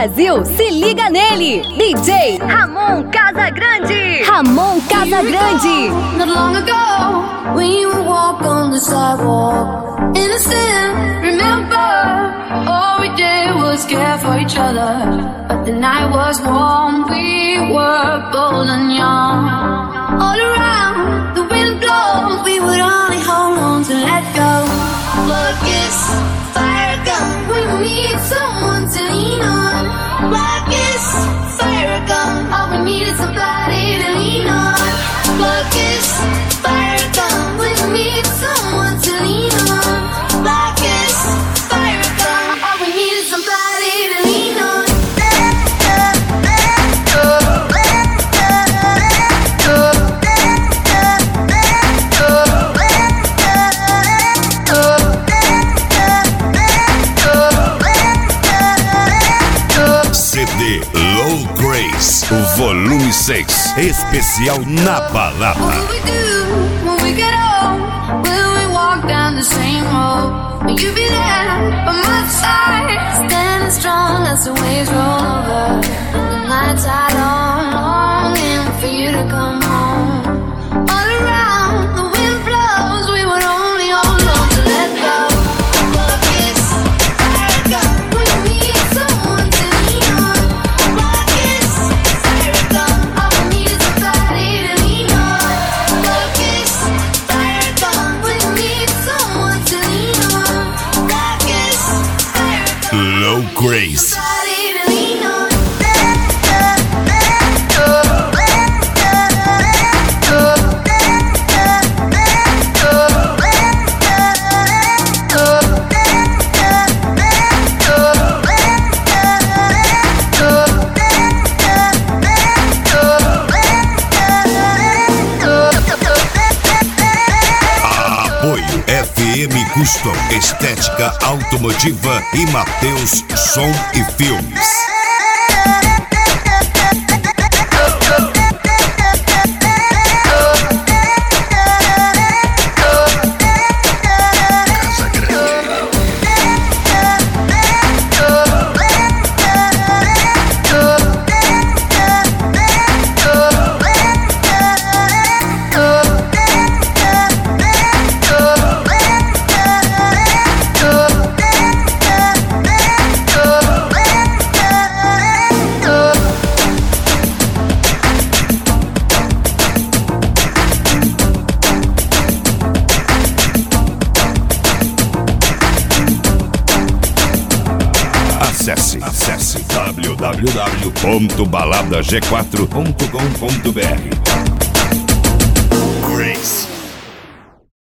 Brasil se liga nele. DJ Ramon Casagrande. Ramon Casagrande. Not long ago, we would walk on the sidewalk, innocent, remember, all we did was care for each other. But the night was warm, we were bold and young. All around, the wind blows, we would only hold on to let go. Blood kiss, fire gun, we need someone to lean on. Blood kiss, fire gun, all we need is somebody to lean on. Blood kiss, fire gun, we need someone to lean on. Blood kiss, fire gun, all we need is somebody to lean on. CD Low Grace, o volume 6, especial na balada. What will we do when we get old? Will we walk down the same road? Will you be there by my side, standing strong as the waves roll over? The nights are long, longing for you to come home. All around, the wind blows, we would only hold on to let go. Blood kiss, fire gun, we need someone to lean on. Blood kiss, fire gun, all we need is somebody to lean on. Blood kiss, fire gun, we need someone to lean on. Blood kiss, fire gun, Low Grace. somebody to lean on. Apoio FM Custom, Estética Automotiva e Mateus Som e Filmes. Acesse www.baladag4.com.br. Grace.